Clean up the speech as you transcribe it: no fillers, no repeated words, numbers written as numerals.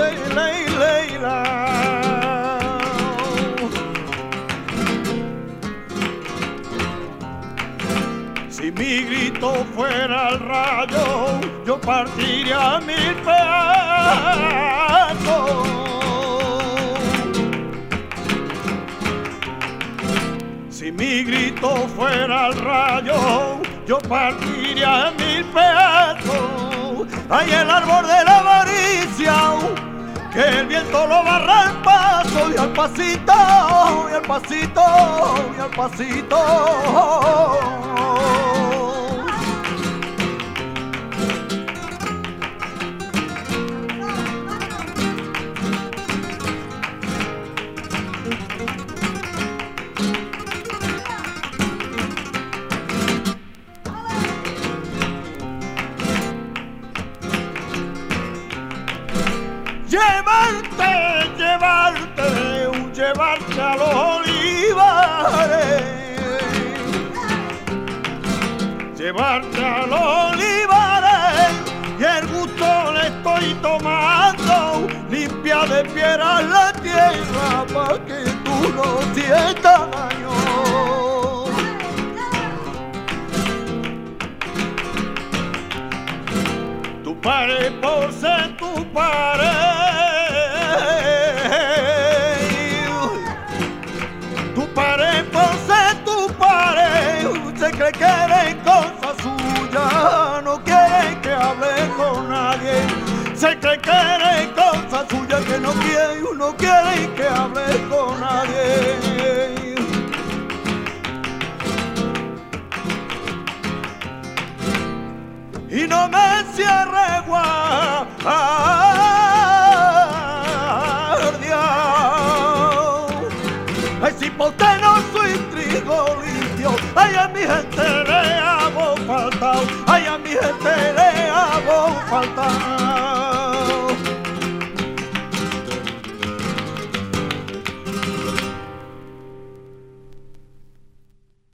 Si mi grito fuera el rayo, yo partiría mil pedazos. Si mi grito fuera el rayo, yo partiría mil pedazos. Hay el árbol de la avaricia, que el viento lo barra al paso, y al pasito, y al pasito, y al pasito. Llevarte a los olivares, llevarte a los olivares, y el gusto le estoy tomando, limpia de piedra la tierra, pa' que tú no sientas daño. Tu pared por ser tu pared, se cree que eres cosa suya, no quiere que hable con nadie. Se cree que eres cosa suya, que no quiere que hable con nadie. Y no me cierre guardia, ay, si por usted no soy trigo limpio, ay, a mi gente